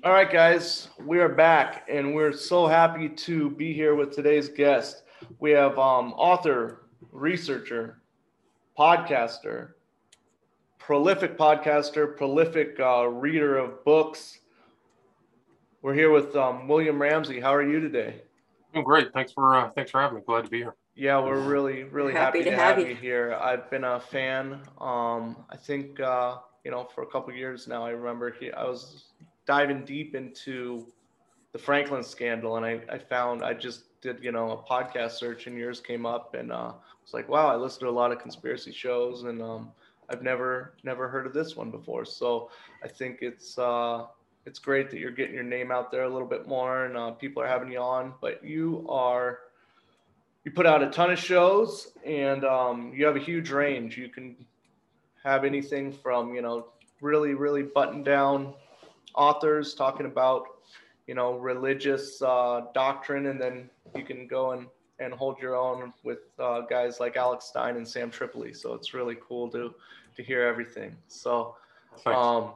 All right, guys, we are back, and we're so happy to be here with today's guest. We have author, researcher, podcaster, prolific reader of books. We're here with William Ramsey. How are you today? Oh, great. Thanks for having me. Glad to be here. Yeah, we're really, We're really happy happy to to have have you. you here. I've been a fan. I think for a couple years now. I remember I was diving deep into the Franklin scandal, and I found I just did a podcast search, and yours came up, and was like, wow, I listen to a lot of conspiracy shows, and I've never heard of this one before. So I think it's great that you're getting your name out there a little bit more, and people are having you on. But you put out a ton of shows, and you have a huge range. You can have anything from really buttoned down authors talking about religious doctrine, and then you can go and hold your own with guys like Alex Stein and Sam Tripoli. So it's really cool to hear everything. So Thanks. um,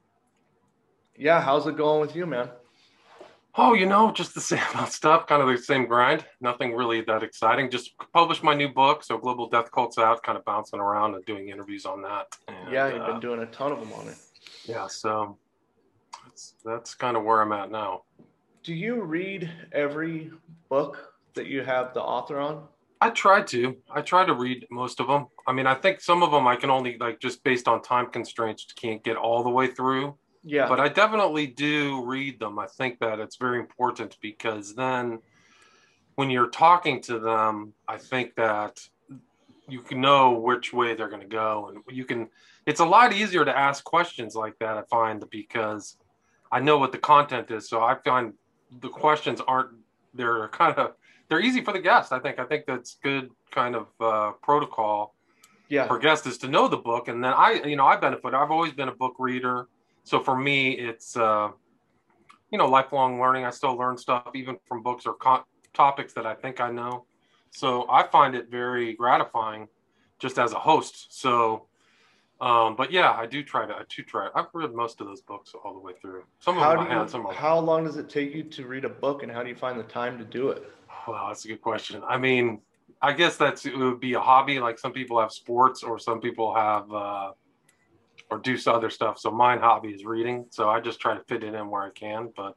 yeah, how's it going with you, man? Oh, just the same old stuff, kind of the same grind. Nothing really that exciting. Just published my new book, so Global Death Cult's out, kind of bouncing around and doing interviews on that. Yeah, And you've been doing a ton of them on it. yeah, so that's kind of where I'm at now. Do you read every book that you have the author on? I try to. I try to read most of them. I mean, I think some of them I can only like just based on time constraints can't get all the way through, Yeah, but I definitely do read them. I think that it's very important because then when you're talking to them, I think that you can know which way they're going to go, and it's a lot easier to ask questions like that, I find, because I know what the content is. So I find the questions aren't, they're kind of, they're easy for the guest. I think that's good kind of protocol yeah, for guests is to know the book. And then I benefit. I've always been a book reader. So for me, it's, lifelong learning. I still learn stuff even from books or topics that I think I know. So I find it very gratifying just as a host. So, but yeah, I do try. I've read most of those books all the way through. Some of how them do I had, you some of them I how haven't. long does it take you to read a book, and how do you find the time to do it? Well, that's a good question. I mean, I guess it would be a hobby. Like some people have sports, or some people have, or do some other stuff. So mine hobby is reading. So I just try to fit it in where I can. But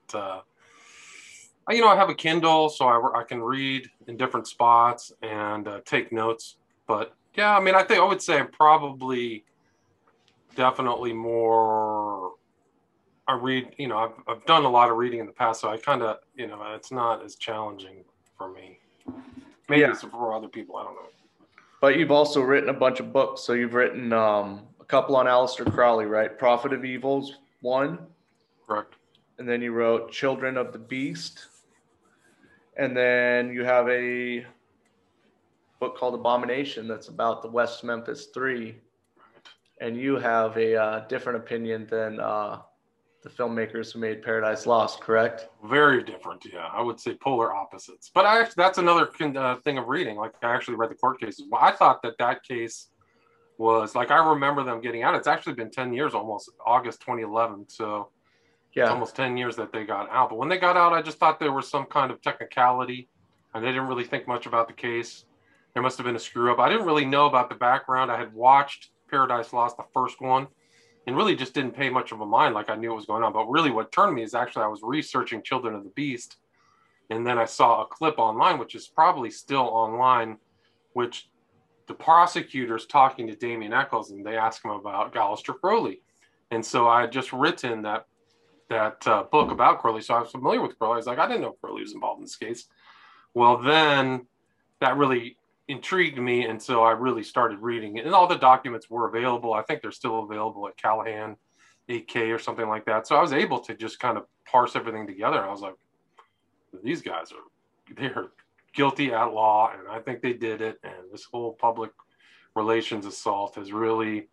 I have a Kindle, so I can read in different spots and take notes. But yeah, I mean, I think I would say I'm probably definitely more. I read, I've done a lot of reading in the past, so I kind of, it's not as challenging for me. Maybe Yeah, it's for other people. I don't know. but you've also written a bunch of books. So you've written a couple on Aleister Crowley, right? Prophet of Evils, one, Correct. and then you wrote Children of the Beast, and then you have a book called Abomination that's about the West Memphis Three, and you have a different opinion than the filmmakers who made Paradise Lost, correct? Very different. Yeah, I would say polar opposites. But that's another thing of reading. Like I actually read the court cases. Well, I thought that case was like I remember them getting out. It's actually been 10 years almost. August 2011. So it's Yeah, almost 10 years that they got out. But when they got out, I just thought there was some kind of technicality, and they didn't really think much about the case. There must have been a screw up. I didn't really know about the background. I had watched Paradise Lost, the first one, and really just didn't pay much of a mind. Like I knew what was going on. But really, what turned me is actually I was researching Children of the Beast, and then I saw a clip online, which is probably still online, which the prosecutors talking to Damien Eccles, and they asked him about Aleister Crowley. And so I had just written that book about Crowley, so I was familiar with Crowley. I was like, I didn't know Crowley was involved in this case. Well, then that really intrigued me, and so I really started reading it. And all the documents were available. I think they're still available at Callahan 8K or something like that. So I was able to just kind of parse everything together. And I was like, these guys they're guilty at law, and I think they did it. And this whole public relations assault has really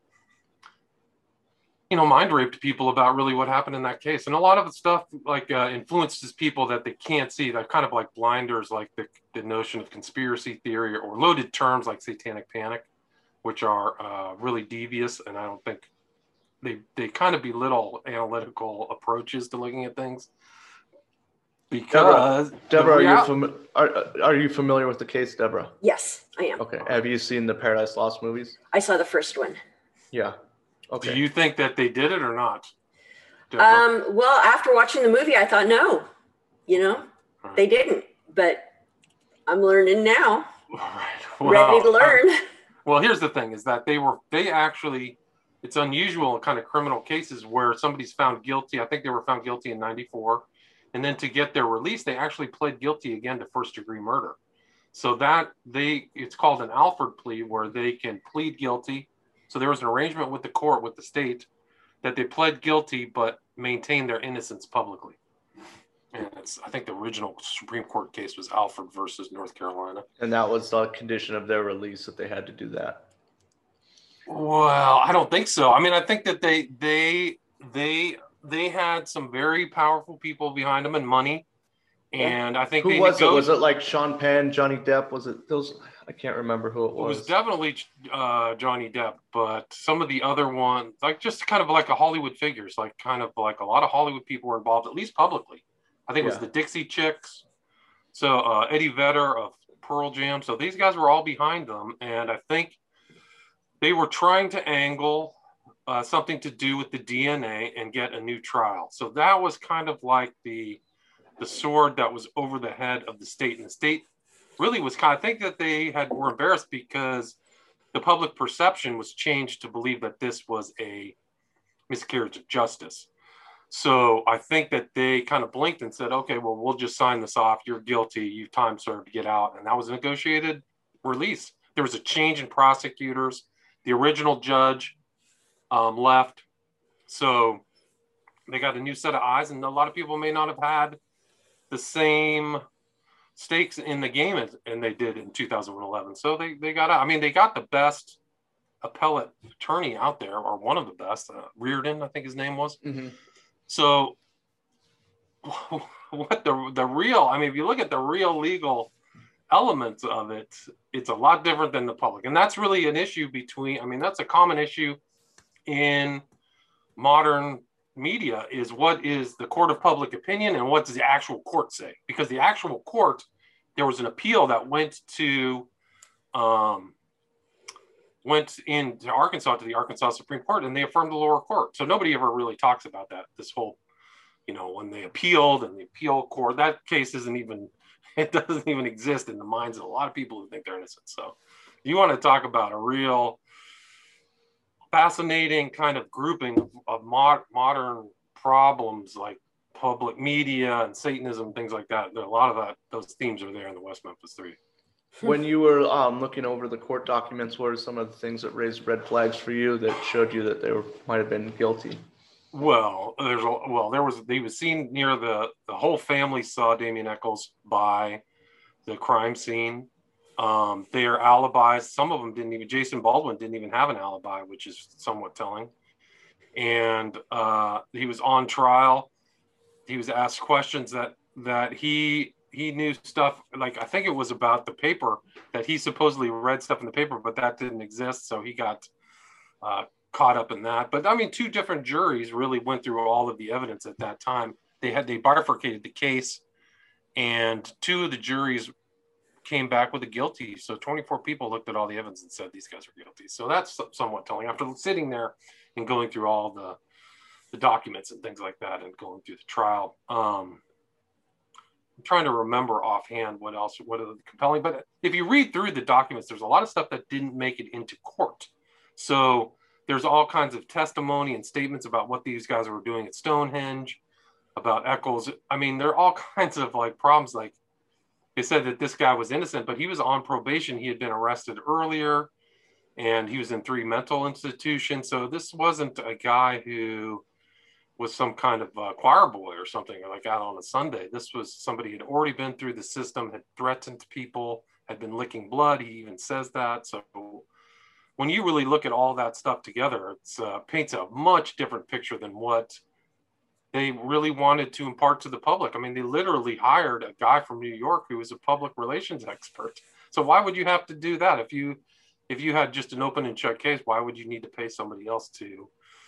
mind raped people about really what happened in that case. And a lot of the stuff like influences people that they can't see. They're kind of like blinders, like the notion of conspiracy theory or loaded terms like satanic panic, which are really devious. And I don't think they kind of belittle analytical approaches to looking at things. Because Deborah, are you familiar with the case, Deborah? Yes, I am. Okay. Have you seen the Paradise Lost movies? I saw the first one. Yeah. Okay. Do you think that they did it or not? Well, after watching the movie, I thought, no, they didn't. But I'm learning now. Right. Ready to learn. Well, here's the thing: is that they actually, it's unusual in kind of criminal cases where somebody's found guilty. I think they were found guilty in '94, and then to get their release, they actually pled guilty again to first-degree murder. So it's called an Alford plea, where they can plead guilty. So there was an arrangement with the court, with the state, that they pled guilty but maintained their innocence publicly. And I think the original Supreme Court case was Alford versus North Carolina. And that was the condition of their release, that they had to do that. Well, I don't think so. I mean, I think that they had some very powerful people behind them and money. And I think who was it? Was it like Sean Penn, Johnny Depp? Was it those? I can't remember who it was. It was definitely Johnny Depp, but some of the other ones, like just kind of like a Hollywood figures, like kind of like a lot of Hollywood people were involved, at least publicly. I think it was the Dixie Chicks. So Eddie Vedder of Pearl Jam. So these guys were all behind them. And I think they were trying to angle something to do with the DNA and get a new trial. So that was kind of like the sword that was over the head of the state. And the state really was I think that they were embarrassed because the public perception was changed to believe that this was a miscarriage of justice. So I think that they kind of blinked and said, okay, well, we'll just sign this off. You're guilty. You've time served, get out. And that was a negotiated release. There was a change in prosecutors. The original judge left. So they got a new set of eyes, and a lot of people may not have had the same stakes in the game as and they did in 2011. So they got out. I mean, they got the best appellate attorney out there, or one of the best. Reardon, I think his name was. Mm-hmm. So what the real, I mean, if you look at the real legal elements of it, it's a lot different than the public. And that's really an issue that's a common issue in modern media, is what is the court of public opinion and what does the actual court say? Because the actual court, there was an appeal that went into Arkansas, to the Arkansas Supreme Court, and they affirmed the lower court. So nobody ever really talks about that. This whole, when they appealed, and the appeal court, that case doesn't even exist in the minds of a lot of people who think they're innocent. So you want to talk about a real fascinating kind of grouping of modern problems like public media and Satanism, things like that. A lot of those themes are there in the West Memphis Three. When you were looking over the court documents, what are some of the things that raised red flags for you that showed you that they might have been guilty? Well, he was seen near the whole family saw Damien Echols by the crime scene. Their alibis, some of them Jason Baldwin didn't even have an alibi, which is somewhat telling. And he was on trial. He was asked questions that he knew stuff, like I think it was about the paper, that he supposedly read stuff in the paper, but that didn't exist. So he got caught up in that. But I mean, two different juries really went through all of the evidence at that time. They bifurcated the case, and two of the juries came back with a guilty. So 24 people looked at all the evidence and said these guys are guilty. So that's somewhat telling. After sitting there and going through all the documents and things like that and going through the trial, I'm trying to remember offhand what are the compelling, but if you read through the documents, there's a lot of stuff that didn't make it into court. So there's all kinds of testimony and statements about what these guys were doing at Stonehenge, about Echols. I mean, there are all kinds of like problems. Like they said that this guy was innocent, but he was on probation. He had been arrested earlier and he was in 3 mental institutions. So this wasn't a guy who was some kind of choir boy or something, or like out on a Sunday. This was somebody who had already been through the system, had threatened people, had been licking blood. He even says that. So when you really look at all that stuff together, it paints a much different picture than what they really wanted to impart to the public. I mean, they literally hired a guy from New York who was a public relations expert. So why would you have to do that? If you had just an open and shut case, why would you need to pay somebody else to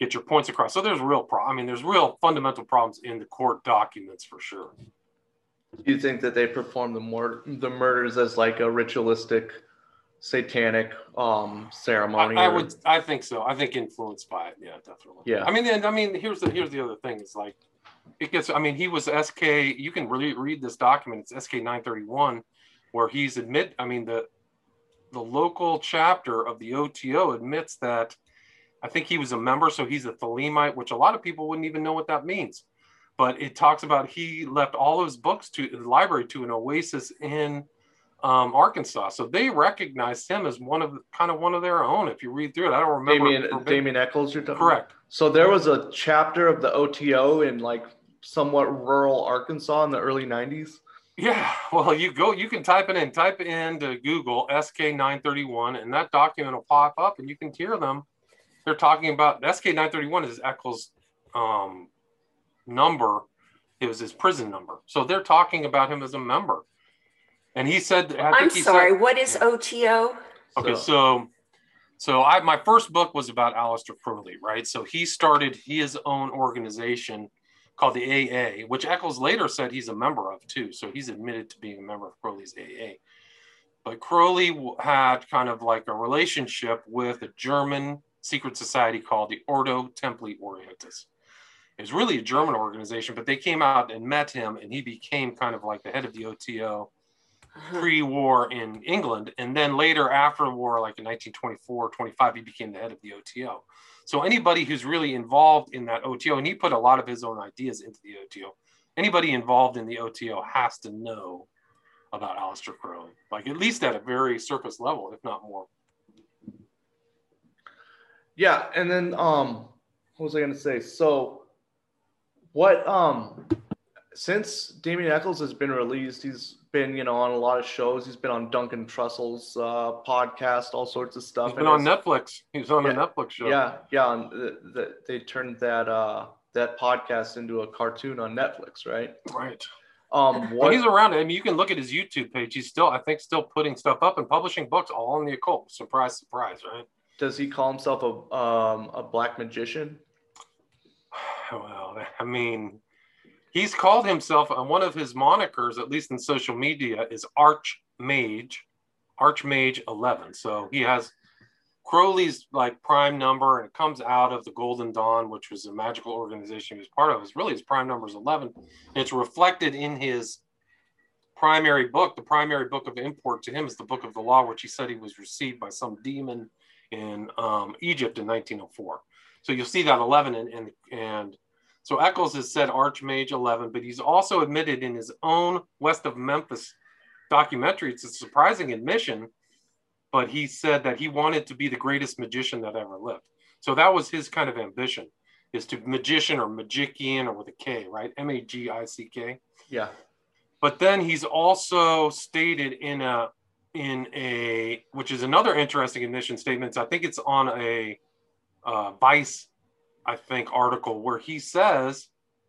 get your points across. So there's there's real fundamental problems in the court documents for sure. Do you think that they perform the murders as like a ritualistic, satanic ceremony? I think so. I think influenced by it. Yeah, definitely. Yeah. I mean, here's the other thing. Is like it gets. I mean, he was SK. You can really read this document. It's SK 931, where he's the local chapter of the OTO admits that I think he was a member, so he's a Thelemite, which a lot of people wouldn't even know what that means. But it talks about he left all of his books to the library to an oasis in Arkansas. So they recognized him as one of their own. If you read through it, I don't remember. Damien Echols, you're talking correct. So there was a chapter of the OTO in like somewhat rural Arkansas in the early 90s. Yeah, well, you can type into Google SK 931, and that document will pop up, and you can hear them. They're talking about SK 931 is Eccles' number. It was his prison number, so they're talking about him as a member. And he said, what is OTO? Okay, so my first book was about Aleister Crowley, right? So he started his own organization called the AA, which Eccles later said he's a member of too. So he's admitted to being a member of Crowley's AA. But Crowley had kind of like a relationship with a German secret society called the Ordo Templi Orientis. It was really a German organization, but they came out and met him, and he became kind of like the head of the OTO pre-war in England. And then later after the war, like in 1924, 25, he became the head of the OTO. So anybody who's really involved in that OTO, and he put a lot of his own ideas into the OTO, anybody involved in the OTO has to know about Aleister Crowley, like at least at a very surface level, if not more. Yeah, and then what was I going to say? So what since Damien Echols has been released, he's been, on a lot of shows. He's been on Duncan Trussell's podcast, all sorts of stuff. He's been on Netflix. He's on a Netflix show. Yeah. And they turned that podcast into a cartoon on Netflix, right? Right. When he's around, I mean, you can look at his YouTube page. He's still putting stuff up and publishing books all in the occult. Surprise, surprise, right? Does he call himself a black magician? Well, I mean, he's called himself, one of his monikers, at least in social media, is Archmage 11. So he has Crowley's like prime number, and it comes out of the Golden Dawn, which was a magical organization he was part of. It's really his prime number is 11. And it's reflected in his primary book. The primary book of import to him is the Book of the Law, which he said he was received by some demon in Egypt in 1904. So you'll see that 11 and so Eccles has said Archmage 11, but he's also admitted in his own West of Memphis documentary, it's a surprising admission, but he said that he wanted to be the greatest magician that ever lived. So that was his kind of ambition, is to magician or magician or with a K, right? Magick. Yeah. But then he's also stated in a which is another interesting admission statement. I think it's on a Vice, article where he says,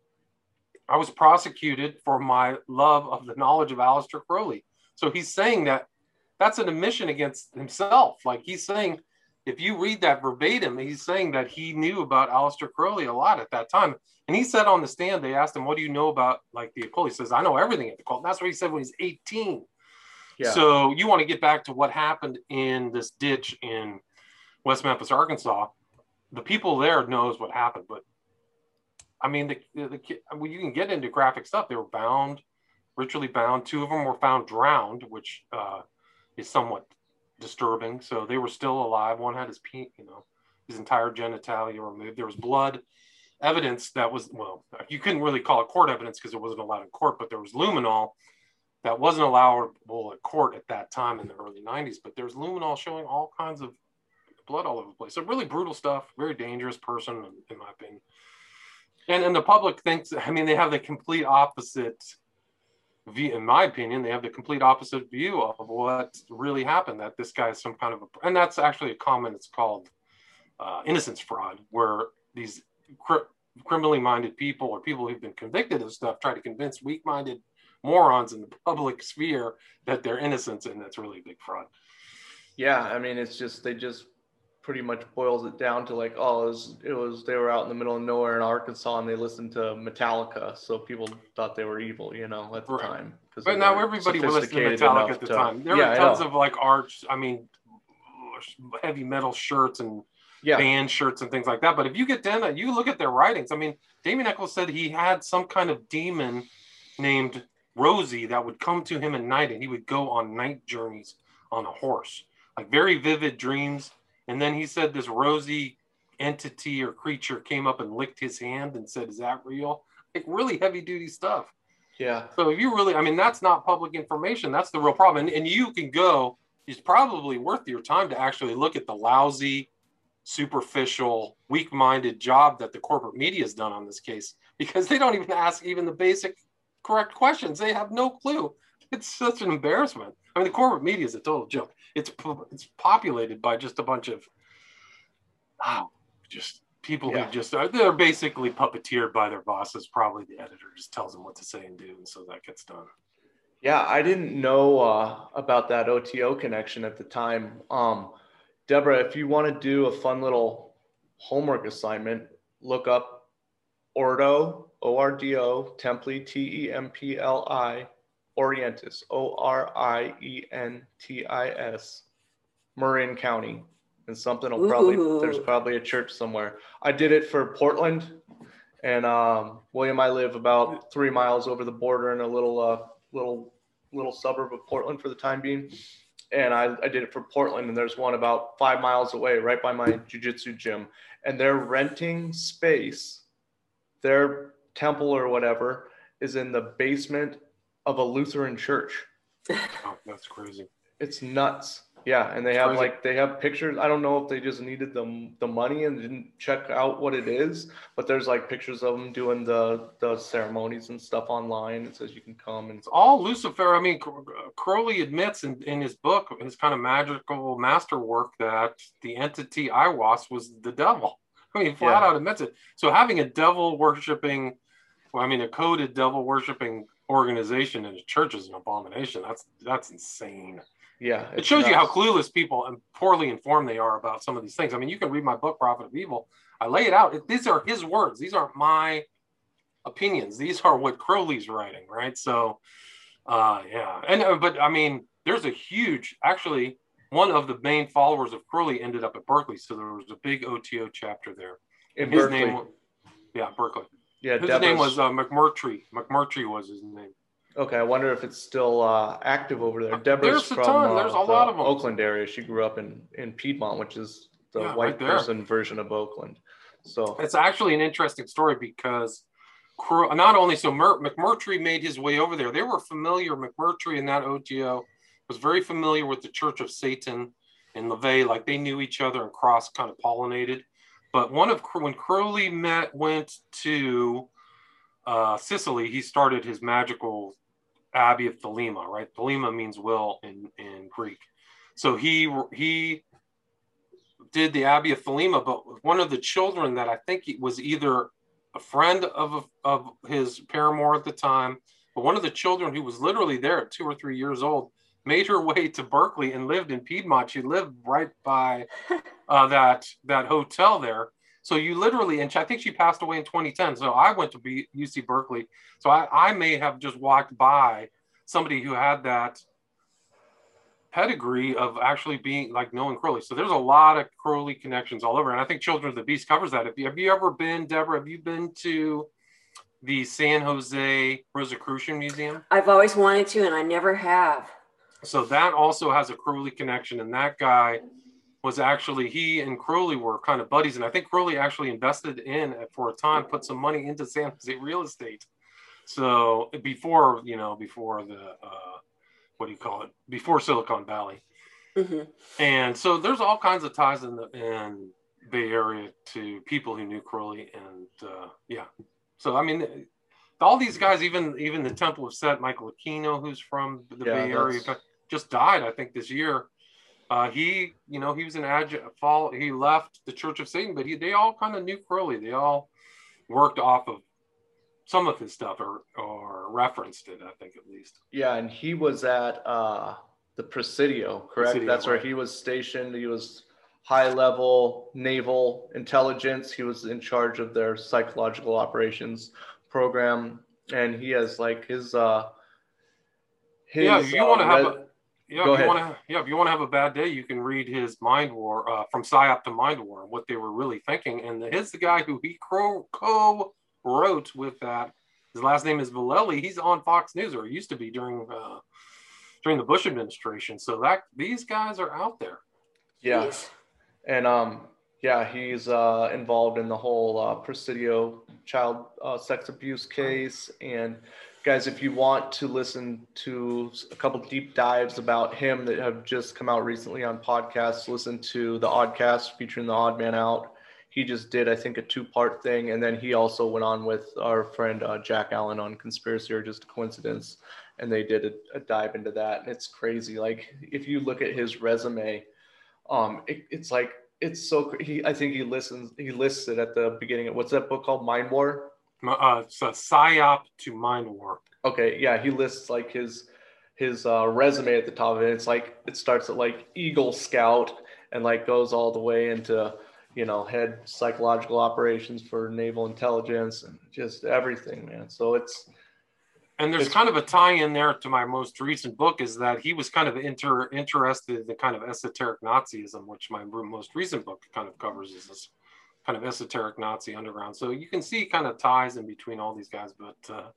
I was prosecuted for my love of the knowledge of Aleister Crowley. So he's saying that that's an admission against himself. Like he's saying, if you read that verbatim, he's saying that he knew about Aleister Crowley a lot at that time. And he said on the stand, they asked him, what do you know about like the occult? He says, I know everything at the occult. And that's what he said when he's 18. Yeah. So you want to get back to what happened in this ditch in West Memphis, Arkansas. The people there knows what happened, but I mean, you can get into graphic stuff. They were bound, ritually bound. 2 of them were found drowned, which is somewhat disturbing. So they were still alive. One had his his entire genitalia removed. There was blood evidence that was, well, you couldn't really call it court evidence because it wasn't allowed in court, but there was luminol that wasn't allowable at court at that time in the early 90s. But there's luminol showing all kinds of blood all over the place. So really brutal stuff, very dangerous person, in my opinion. And the public thinks, I mean, they have the complete opposite view, in my opinion, they have the complete opposite view of what really happened, that this guy is some kind of and that's actually a comment, it's called innocence fraud, where these criminally minded people or people who've been convicted of stuff try to convince weak-minded morons in the public sphere that they're innocent, and that's really a big fraud. Yeah, I mean, it's just, they just pretty much boils it down to like, oh, it was they were out in the middle of nowhere in Arkansas and they listened to Metallica, so people thought they were evil, you know, at the time. But now everybody was listening to Metallica at the time. There were tons of like heavy metal shirts and band shirts and things like that. But if you get down, you look at their writings. I mean, Damien Echols said he had some kind of demon named Rosie that would come to him at night, and he would go on night journeys on a horse, like very vivid dreams. And then he said this Rosie entity or creature came up and licked his hand and said, "Is that real?" Like really heavy duty stuff. Yeah. So if you really, I mean, that's not public information. That's the real problem. And you can go, it's probably worth your time to actually look at the lousy, superficial, weak-minded job that the corporate media has done on this case, because they don't even ask even the basic correct questions. They have no clue. It's such an embarrassment. I mean, the corporate media is a total joke. It's populated by just a bunch of just people who just are, they're basically puppeteered by their bosses. Probably the editor just tells them what to say and do, and so that gets done. Yeah, I didn't know about that OTO connection at the time. Deborah, if you want to do a fun little homework assignment, look up Ordo, O-R-D-O, Templi, T-E-M-P-L-I, Orientis, O-R-I-E-N-T-I-S, Marin County. And something will there's probably a church somewhere. I did it for Portland. And William, I live about 3 miles over the border in a little suburb of Portland for the time being. And I did it for Portland, and there's one about 5 miles away, right by my jiu-jitsu gym. And they're renting space. Their temple or whatever is in the basement of a Lutheran church. Oh, that's crazy. It's nuts. Yeah, and they have they have pictures. I don't know if they just needed the money and didn't check out what it is, but there's like pictures of them doing the ceremonies and stuff online. It says you can come, and it's all Lucifer. I mean, Crowley admits in his book, his kind of magical masterwork, that the entity Aiwass was the devil. I mean, flat out admits it. So having a devil worshiping, a coded devil worshiping organization in a church is an abomination. That's insane. Yeah, it shows you how clueless people and poorly informed they are about some of these things. I mean, you can read my book, Prophet of Evil. I lay it out. These are his words. These aren't my opinions. These are what Crowley's writing, right? So, but I mean, there's a huge, actually, one of the main followers of Crowley ended up at Berkeley. So there was a big OTO chapter there. In Berkeley. Berkeley. Yeah, his name was McMurtry. McMurtry was his name. Okay, I wonder if it's still active over there. Deborah's from there's a lot of them. Oakland area. She grew up in Piedmont, which is the white person version of Oakland. So it's actually an interesting story because not only McMurtry made his way over there. They were familiar. McMurtry and that OTO was very familiar with the Church of Satan in LaVey. Like they knew each other and cross kind of pollinated. But when Crowley went to Sicily, he started his magical Abbey of Thelema, right? Thelema means will in Greek. So he did the Abbey of Thelema, but one of the children that I think was either a friend of his paramour at the time, but one of the children who was literally there at 2 or 3 years old, made her way to Berkeley and lived in Piedmont. She lived right by that hotel there. So you literally, and I think she passed away in 2010. So I went to UC Berkeley. So I may have just walked by somebody who had that pedigree of actually being like knowing Crowley. So there's a lot of Crowley connections all over. And I think Children of the Beast covers that. Have you ever been, Deborah, have you been to the San Jose Rosicrucian Museum? I've always wanted to, and I never have. So that also has a Crowley connection. And that guy was actually, he and Crowley were kind of buddies. And I think Crowley actually invested for a time, put some money into San Jose real estate. So before before Silicon Valley. Mm-hmm. And so there's all kinds of ties in Bay Area to people who knew Crowley. And so, I mean, all these guys, even the Temple of Set, Michael Aquino, who's from the Bay Area, just died, I think, this year. He was an adjunct. He left the Church of Satan, but they all kind of knew Crowley. They all worked off of some of his stuff or referenced it, I think, at least. Yeah, and he was at the Presidio, correct? That's where he was stationed. He was high-level naval intelligence. He was in charge of their psychological operations program, and he has like his if you want to have a Go ahead. if you want to have a bad day, you can read his Mind War, From PSYOP to Mind War, and what they were really thinking. And he's the guy who he co-wrote with that. His last name is Vallely. He's on Fox News, or he used to be during the Bush administration. So these guys are out there. Yeah, and he's involved in the whole Presidio child sex abuse case. And guys, if you want to listen to a couple deep dives about him that have just come out recently on podcasts, listen to the Oddcast featuring the Odd Man Out. He just did, I think, a 2-part thing. And then he also went on with our friend Jack Allen on Conspiracy or Just a Coincidence. And they did a dive into that. And it's crazy. Like, if you look at his resume, it's like, it's so, I think he lists it at the beginning of, what's that book called? Mind War? It's a PSYOP to Mind War. Okay, yeah, he lists like his resume at the top of it. It's like, it starts at like Eagle Scout and like goes all the way into, head psychological operations for naval intelligence and just everything, man. So and there's kind of a tie-in there to my most recent book, is that he was kind of interested in the kind of esoteric Nazism, which my most recent book kind of covers, is this kind of esoteric Nazi underground. So you can see kind of ties in between all these guys. But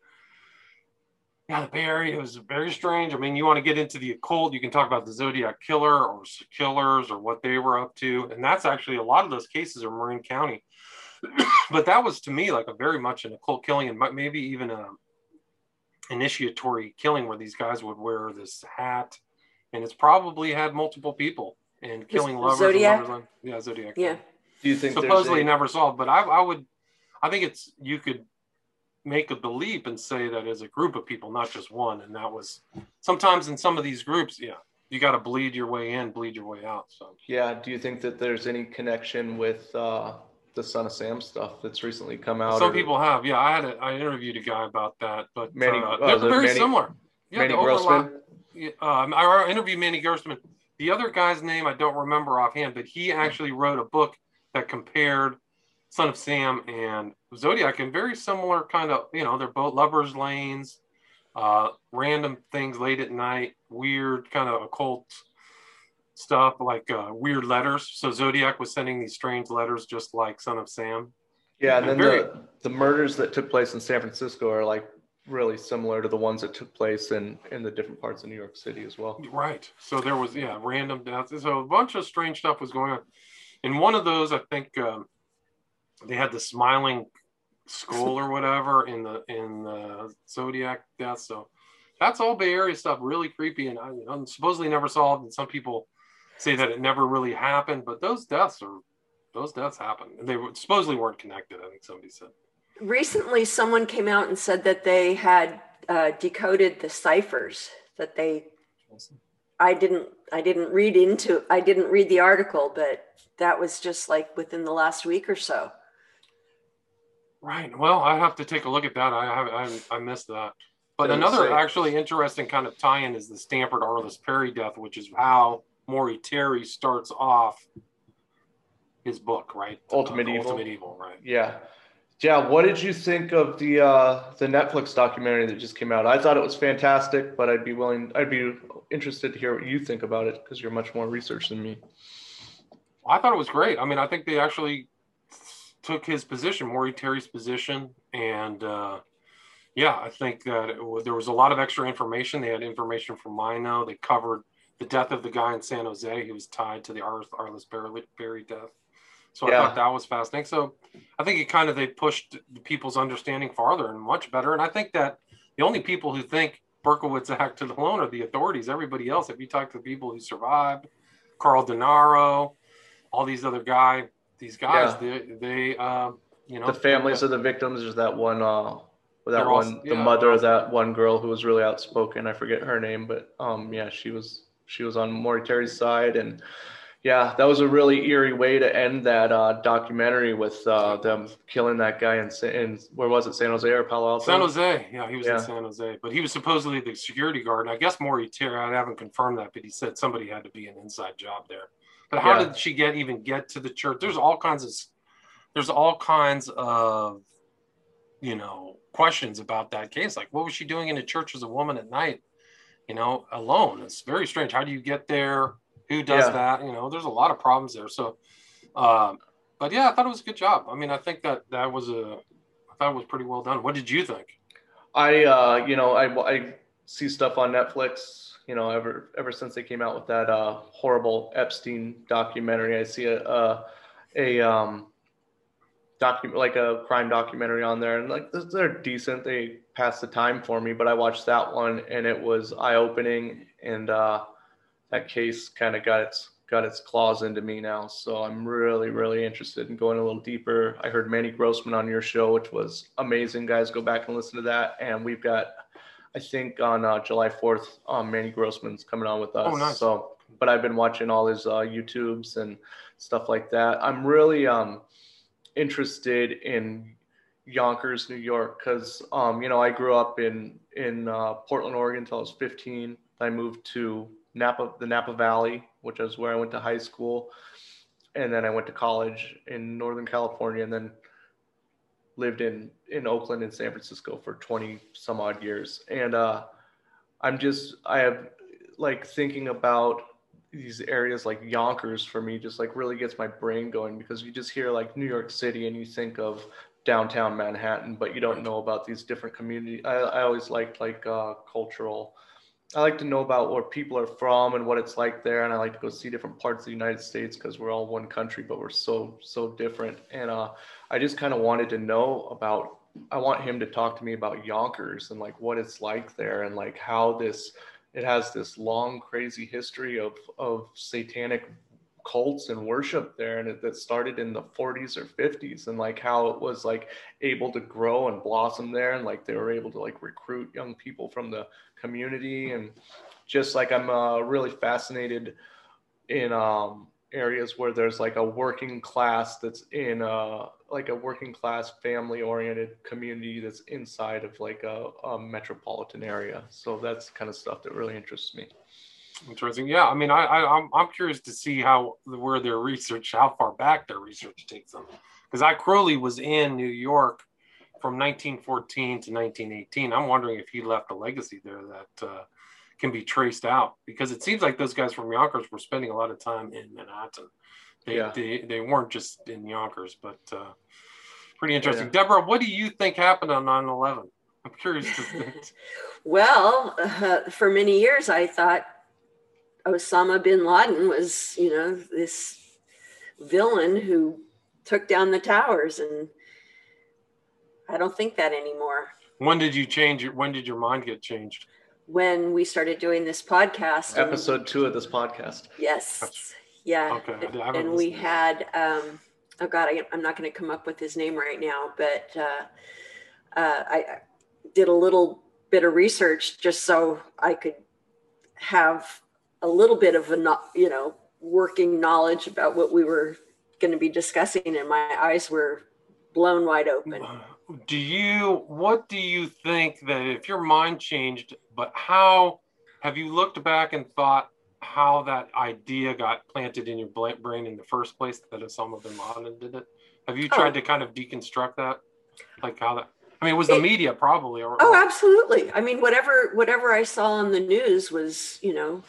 the Bay Area was very strange. I mean, you want to get into the occult, you can talk about the Zodiac Killer or killers or what they were up to. And that's actually, a lot of those cases are Marin County. But that was, to me, like a very much an occult killing, and maybe even a initiatory killing, where these guys would wear this hat, and it's probably had multiple people and killing lovers. Zodiac? And lovers. Yeah, Zodiac. Yeah. do you think Supposedly never solved, but I think you could make a belief and say that as a group of people, not just one. And that was sometimes in some of these groups, you got to bleed your way in, bleed your way out. So do you think that there's any connection with the Son of Sam stuff that's recently come out? Some people have. I interviewed a guy about that, but they're very similar. Manny Grossman. I interviewed Manny Grossman. The other guy's name I don't remember offhand, but he actually wrote a book that compared Son of Sam and Zodiac in very similar kind of, they're both lovers' lanes, random things late at night, weird kind of occult stuff, like weird letters. So Zodiac was sending these strange letters just like Son of Sam. Yeah, and then the murders that took place in San Francisco are like really similar to the ones that took place in the different parts of New York City as well. Right. So there was, random deaths. So a bunch of strange stuff was going on. In one of those, I think they had the smiling skull or whatever in the Zodiac death. So that's all Bay Area stuff, really creepy and supposedly never solved. And some people say that it never really happened, but those deaths happened. They supposedly weren't connected, I think somebody said. Recently, someone came out and said that they had decoded the ciphers. That I didn't read the article, but that was just like within the last week or so. Right. Well, I have to take a look at that. I missed that. But another actually interesting kind of tie-in is the Stanford Arliss Perry death, which is how Maury Terry starts off his book, right? Ultimate Evil. Ultimate Evil, right? Yeah. Yeah, what did you think of the Netflix documentary that just came out? I thought it was fantastic, but I'd be interested to hear what you think about it, because you're much more researched than me. I thought it was great. I mean, I think they actually took his position, Maury Terry's position, and I think that there was a lot of extra information. They had information from Mino. They covered the death of the guy in San Jose who was tied to the Arliss Perry death. So I thought that was fascinating. So I think they pushed people's understanding farther and much better. And I think that the only people who think Berkowitz acted alone are the authorities. Everybody else, if you talk to the people who survived, Carl Denaro, all these other guys, they the families of the victims. There's that one, the mother of that one girl who was really outspoken. I forget her name, but she was on Maury Terry's side. And yeah, that was a really eerie way to end that documentary, with them killing that guy in where was it, San Jose or Palo Alto? San Jose. Yeah, he was in San Jose. But he was supposedly the security guard. And I guess Maury Terry, I haven't confirmed that, but he said somebody had to be an inside job there. But how did she even get to the church? There's all kinds of, questions about that case. Like, what was she doing in a church as a woman at night, alone? It's very strange. How do you get there? Who does that? There's a lot of problems there. So, but yeah, I thought it was a good job. I mean, I think I thought it was pretty well done. What did you think? I see stuff on Netflix, ever since they came out with that horrible Epstein documentary. I see a crime documentary on there, and like they're decent. They pass the time for me, but I watched that one and it was eye-opening, and that case kind of got its claws into me now. So I'm really, really interested in going a little deeper. I heard Manny Grossman on your show, which was amazing. Guys, go back and listen to that. And we've got, I think on July 4th, Manny Grossman's coming on with us. Oh, nice. So, but I've been watching all his YouTubes and stuff like that. I'm really interested in Yonkers, New York, because I grew up in Portland, Oregon until I was 15. I moved to the Napa Valley, which is where I went to high school, and then I went to college in Northern California, and then lived in Oakland and San Francisco for 20 some odd years. And I have like thinking about these areas like Yonkers for me just like really gets my brain going, because you just hear like New York City and you think of downtown Manhattan, but you don't know about these different communities. I always liked cultural. I like to know about where people are from and what it's like there. And I like to go see different parts of the United States, because we're all one country, but we're so different. And I just kind of wanted to know I want him to talk to me about Yonkers and like what it's like there, and like how it has this long, crazy history of satanic cults and worship there, and that started in the 40s or 50s, and like how it was like able to grow and blossom there, and like they were able to like recruit young people from the community. And just like I'm really fascinated in areas where there's like a working class that's in like a working class family oriented community that's inside of like a metropolitan area. So that's kind of stuff that really interests me. Interesting. Yeah, I mean, I'm curious to see how far back their research takes them, because Crowley was in New York from 1914 to 1918. I'm wondering if he left a legacy there that can be traced out, because it seems like those guys from Yonkers were spending a lot of time in Manhattan. They weren't just in Yonkers, but pretty interesting. Yeah. Deborah, what do you think happened on 9/11? I'm curious to think. Well, for many years I thought Osama bin Laden was, this villain who took down the towers, and I don't think that anymore. When did you change it? When did your mind get changed? When we started doing this podcast. Episode 2 of this podcast. Yes. Yeah. Okay. And we had, I'm not going to come up with his name right now, but I did a little bit of research just so I could have a little bit of working knowledge about what we were going to be discussing, and my eyes were blown wide open. What do you think that if your mind changed, but how have you looked back and thought how that idea got planted in your brain in the first place, that Osama bin Laden did it? Have you tried to kind of deconstruct that? Like how that, I mean, it was the media probably. Absolutely. I mean, whatever I saw on the news was,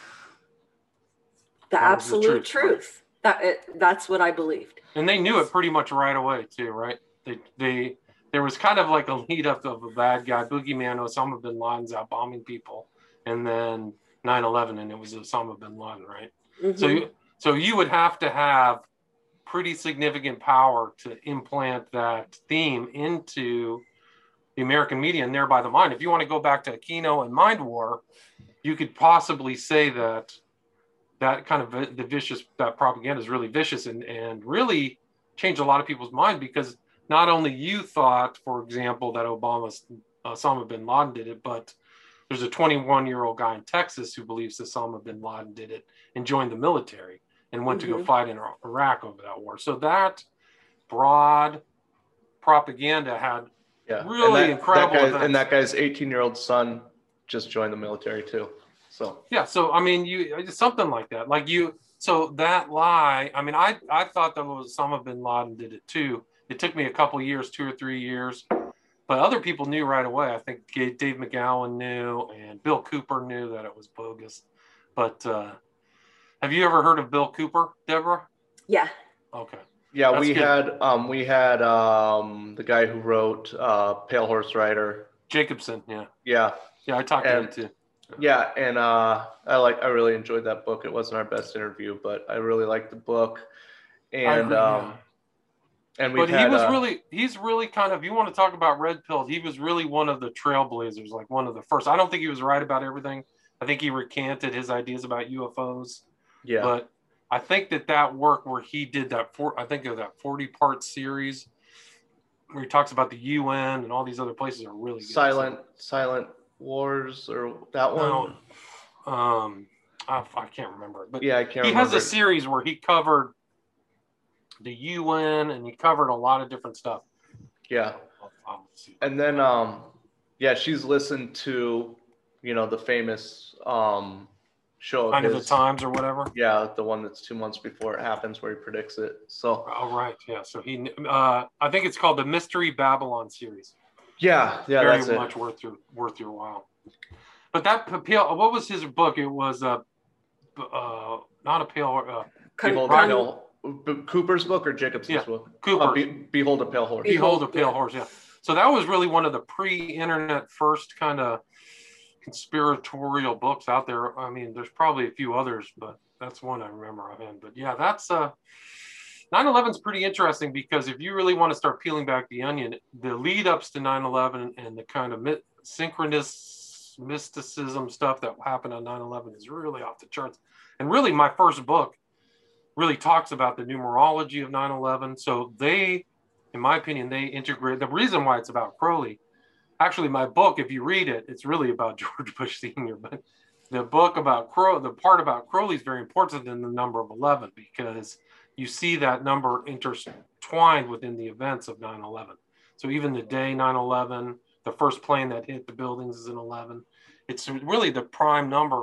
the absolute truth. Right? That's what I believed. And they knew it pretty much right away too, right? There was kind of like a lead up of a bad guy, boogeyman, Osama bin Laden's out bombing people, and then 9/11, and it was Osama bin Laden, right? Mm-hmm. So you would have to have pretty significant power to implant that theme into the American media and thereby the mind. If you want to go back to Aquino and Mind War, you could possibly say that kind of that propaganda is really vicious and really changed a lot of people's mind, because not only you thought, for example, that Osama bin Laden did it, but there's a 21-year-old guy in Texas who believes Osama bin Laden did it and joined the military and went to go fight in Iraq over that war. So that broad propaganda had really incredible and that guy's 18-year-old son just joined the military too. So yeah, so I mean, something like that. Like So that lie, I mean, I thought that Osama bin Laden did it too. It took me a couple of years, 2 or 3 years, but other people knew right away. I think Dave McGowan knew, and Bill Cooper knew that it was bogus. But have you ever heard of Bill Cooper, Deborah? Yeah. Okay. Yeah, That's we good. had the guy who wrote Pale Horse Rider. Jacobson, yeah. Yeah. Yeah, I talked to him too. Yeah, and I really enjoyed that book. It wasn't our best interview, but I really liked the book. And and we but he's really kind of, you want to talk about red pills, he was really one of the trailblazers, like one of the first. I don't think he was right about everything. I think he recanted his ideas about UFOs. Yeah. But I think that work where he did that 40-part series where he talks about the UN and all these other places are really good. Silent Wars, or that one? No, I can't remember it, but yeah, I can't remember. He has a series where he covered the UN and he covered a lot of different stuff. Yeah. And then she's listened to, the famous show of the Times or whatever. Yeah, the one that's 2 months before it happens where he predicts it. So right, yeah. So he I think it's called the Mystery Babylon series. Yeah, very much worth your while. But that what was his book? It was not a pale Cooper's book or Jacobson's book? Cooper's. Behold a Pale Horse. Behold a Pale Horse, yeah. So that was really one of the pre-internet first kind of conspiratorial books out there. I mean, there's probably a few others, but that's one I remember of him. But yeah, that's 9/11 is pretty interesting because if you really want to start peeling back the onion, the lead ups to 9/11 and the kind of synchronous mysticism stuff that happened on 9/11 is really off the charts. And really, my first book really talks about the numerology of 9/11. So they, in my opinion, they integrate the reason why it's about Crowley. Actually, my book, if you read it, it's really about George Bush Sr. But the book about the part about Crowley is very important in the number of 11 because you see that number intertwined within the events of 9/11. So even the day 9/11, the first plane that hit the buildings is in 11. It's really the prime number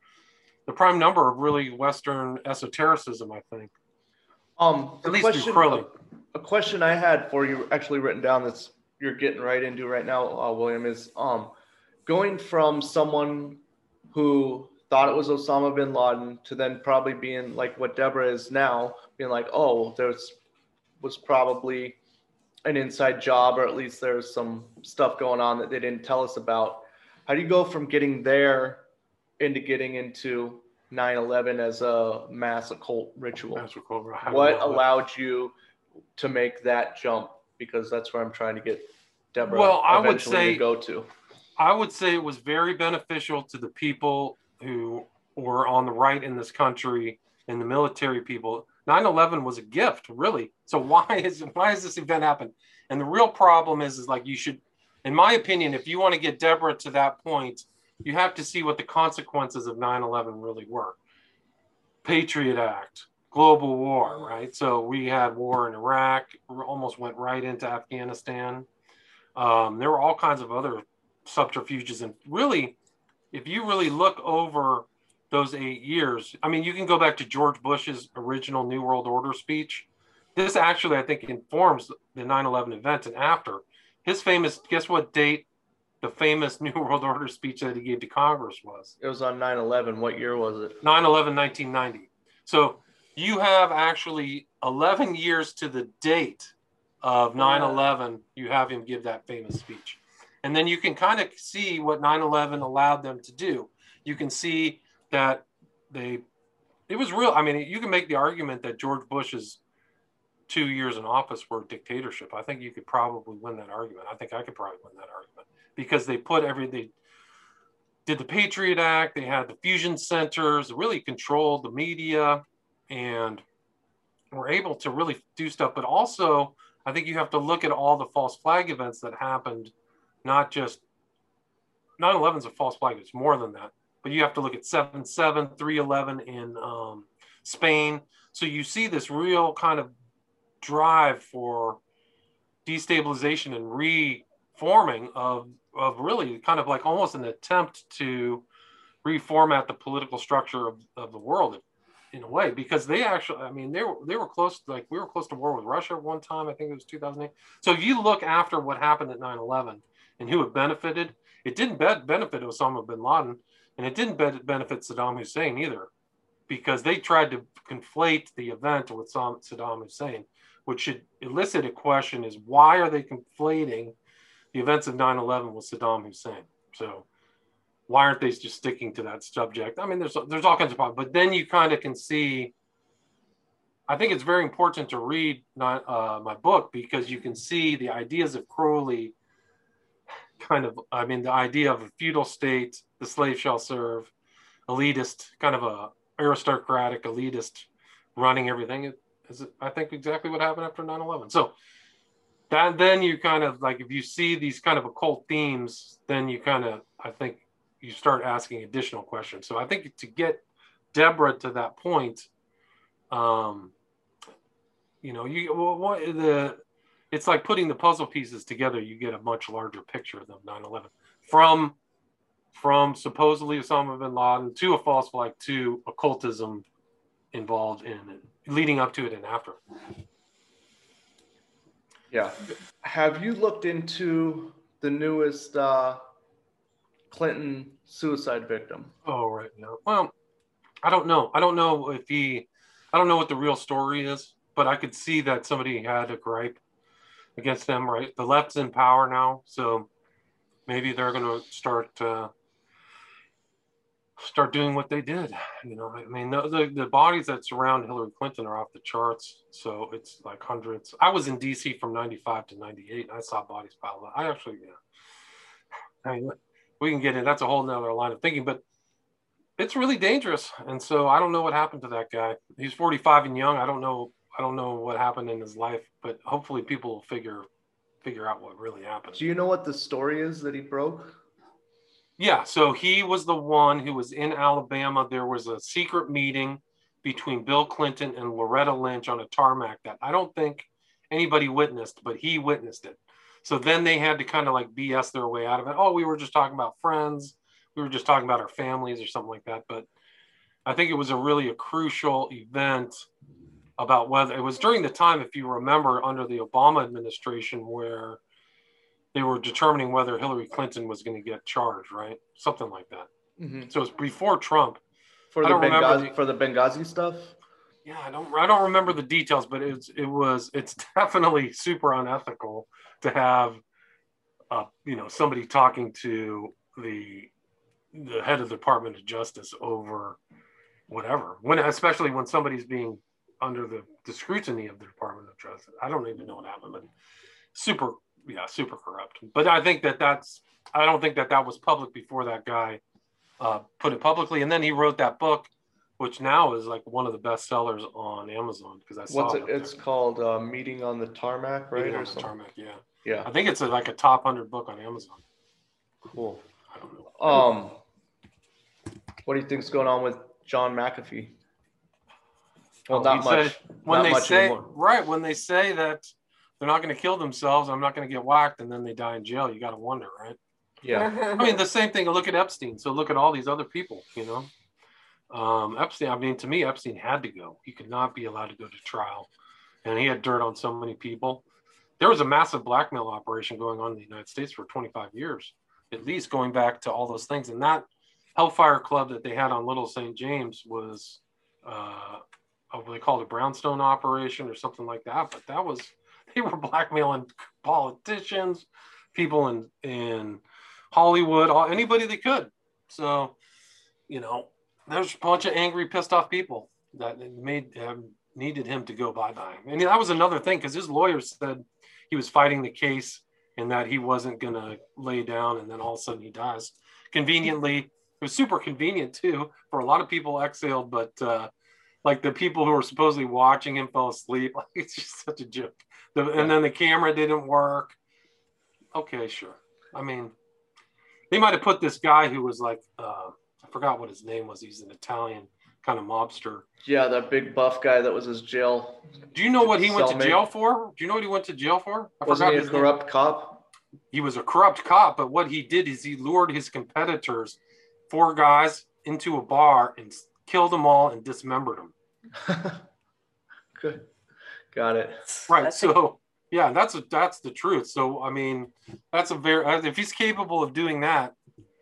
of really Western esotericism, I think. At least through Crowley. A question I had for you, actually written down, that's you're getting right into right now, William, is going from someone who thought it was Osama bin Laden to then probably being like what Deborah is now, being like, oh, was probably an inside job, or at least there's some stuff going on that they didn't tell us about. How do you go from getting there into getting into 9/11 as a mass occult ritual? What allowed you to make that jump? Because that's where I'm trying to get Deborah to go to. I would say it was very beneficial to the people who were on the right in this country and the military people. 9/11 was a gift, really. So why is this event happen? And the real problem is like you should, in my opinion, if you want to get Deborah to that point, you have to see what the consequences of 9/11 really were. Patriot Act, global war, right? So we had war in Iraq, almost went right into Afghanistan. There were all kinds of other subterfuges. And really, if you really look over those 8 years, I mean, you can go back to George Bush's original New World Order speech. This actually, I think, informs the 9/11 event. And after his famous, guess what date the famous New World Order speech that he gave to Congress was? It was on 9/11. What year was it? 9/11, 1990. So you have actually 11 years to the date of 9/11. You have him give that famous speech. And then you can kind of see what 9/11 allowed them to do. You can see that it was real. I mean, you can make the argument that George Bush's 2 years in office were a dictatorship. I think you could probably win that argument. I think I could probably win that argument because they did the Patriot Act. They had the fusion centers, really controlled the media, and were able to really do stuff. But also, I think you have to look at all the false flag events that happened. Not just 9/11 is a false flag. It's more than that. But you have to look at 7/7, 3/11 in Spain. So you see this real kind of drive for destabilization and reforming of really kind of like almost an attempt to reformat the political structure of the world. in a way, because they actually, I mean, they were close, like we were close to war with Russia at one time. I think it was 2008. So if you look after what happened at 9/11 and who it benefited, it didn't benefit Osama bin Laden, and it didn't benefit Saddam Hussein either, because they tried to conflate the event with Saddam Hussein, which should elicit a question: is why are they conflating the events of 9/11 with Saddam Hussein? So why aren't they just sticking to that subject? I mean, there's all kinds of problems, but then you kind of can see. I think it's very important to read my book, because you can see the ideas of Crowley. Kind of, I mean, the idea of a feudal state, the slave shall serve, elitist, kind of a aristocratic elitist running everything is, I think, exactly what happened after 9/11. So that, then you kind of like, if you see these kind of occult themes, then you kind of, I think, you start asking additional questions. So I think to get Deborah to that point, it's like putting the puzzle pieces together. You get a much larger picture of 9/11 from supposedly Osama bin Laden to a false flag to occultism involved in it, leading up to it and after. Yeah. Have you looked into the newest Clinton suicide victim? Oh, right now. Well, I don't know. I don't know what the real story is, but I could see that somebody had a gripe against them, right? The left's in power now, so maybe they're going to start doing what they did. I mean, the bodies that surround Hillary Clinton are off the charts. So it's like hundreds. I was in DC from 95 to 98. And I saw bodies piled up. I mean, we can get in. That's a whole nother line of thinking, but it's really dangerous. And so I don't know what happened to that guy. He's 45 and young. I don't know what happened in his life, but hopefully people will figure out what really happened. Do you know what the story is that he broke? Yeah, so he was the one who was in Alabama. There was a secret meeting between Bill Clinton and Loretta Lynch on a tarmac that I don't think anybody witnessed, but he witnessed it. So then they had to kind of like BS their way out of it. Oh, we were just talking about friends. We were just talking about our families or something like that. But I think it was a crucial event about whether it was during the time, if you remember, under the Obama administration, where they were determining whether Hillary Clinton was going to get charged, right? Something like that. Mm-hmm. So it's before Trump. For the Benghazi stuff? Yeah, I don't remember the details, but it's definitely super unethical to have somebody talking to the head of the Department of Justice over whatever, especially when somebody's being under the scrutiny of the Department of Justice. I don't even know what happened, but super corrupt. But I think I don't think that was public before that guy put it publicly. And then he wrote that book, which now is like one of the best sellers on Amazon, because I saw it. It's called Meeting on the Tarmac, right? Meeting on the Tarmac, yeah. Yeah. I think it's like a top 100 book on Amazon. Cool. I don't know. What do you think's going on with John McAfee? Well, not much. When they say that they're not going to kill themselves, I'm not going to get whacked, and then they die in jail, you got to wonder, right? Yeah. I mean, the same thing. Look at Epstein. So look at all these other people, Epstein, I mean, to me, Epstein had to go. He could not be allowed to go to trial. And he had dirt on so many people. There was a massive blackmail operation going on in the United States for 25 years, at least, going back to all those things. And that Hellfire Club that they had on Little St. James was what they called a brownstone operation or something like that. But they were blackmailing politicians, people in Hollywood, anybody they could. So, there's a bunch of angry, pissed off people that needed him to go bye-bye. And that was another thing, because his lawyers said he was fighting the case and that he wasn't going to lay down, and then all of a sudden he dies. Conveniently, it was super convenient too for a lot of people exhaled, but like the people who were supposedly watching him fell asleep. Like, it's just such a joke. And then the camera didn't work. Okay, sure. I mean, they might have put this guy who was like, I forgot what his name was. He's an Italian kind of mobster. Yeah, that big buff guy that was his jail. Do you know what he went to jail for? Do you know what he went to jail for? Wasn't he a corrupt cop? He was a corrupt cop, but what he did is he lured his competitors, 4 guys, into a bar and killed them all and dismembered them. Good. Got it. Right. So yeah, that's the truth. So I mean, that's a very if he's capable of doing that,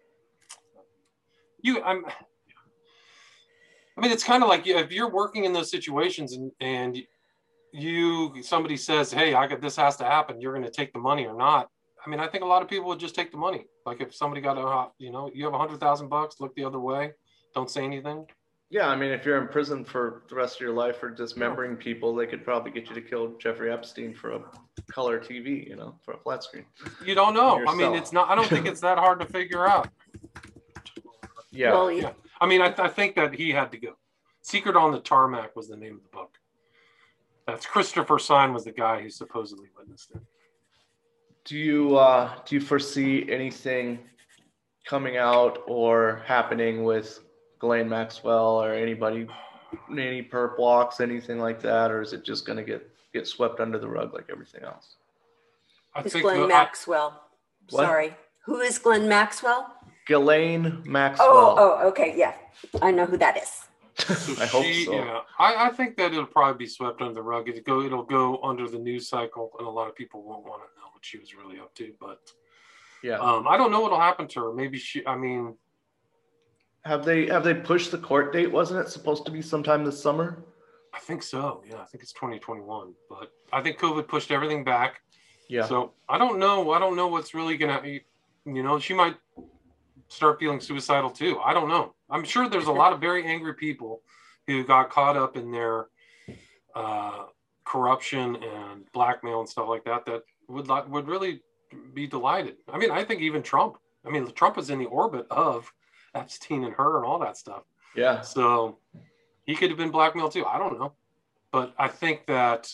I mean, it's kind of like if you're working in those situations and somebody says, "Hey, this has to happen. You're going to take the money or not." I mean, I think a lot of people would just take the money. Like if somebody got you have $100,000, look the other way, don't say anything. Yeah, I mean, if you're in prison for the rest of your life for dismembering people, they could probably get you to kill Jeffrey Epstein for a color TV, for a flat screen. You don't know. I mean, it's not. I don't think it's that hard to figure out. Yeah. Well, yeah. I mean, I think that he had to go. Secret on the Tarmac was the name of the book. That's Christopher Sign was the guy who supposedly witnessed it. Do you foresee anything coming out or happening with Ghislaine Maxwell or anybody, any perp walks, anything like that, or is it just going to get swept under the rug like everything else? Who's Ghislaine Maxwell? Sorry, who is Ghislaine Maxwell? Ghislaine Maxwell. Oh, okay, yeah, I know who that is. I hope so. Yeah, I think that it'll probably be swept under the rug. It'll go under the news cycle, and a lot of people won't want to know what she was really up to. But yeah, I don't know what'll happen to her. Maybe have they pushed the court date? Wasn't it supposed to be sometime this summer? I think so. Yeah, I think it's 2021. But I think COVID pushed everything back. Yeah. So I don't know what's really gonna. She might start feeling suicidal too. I don't know. I'm sure there's a lot of very angry people who got caught up in their corruption and blackmail and stuff like that would really be delighted. I mean, I think even Trump. I mean, Trump was in the orbit of Epstein and her and all that stuff. Yeah. So he could have been blackmailed too. I don't know. But I think that,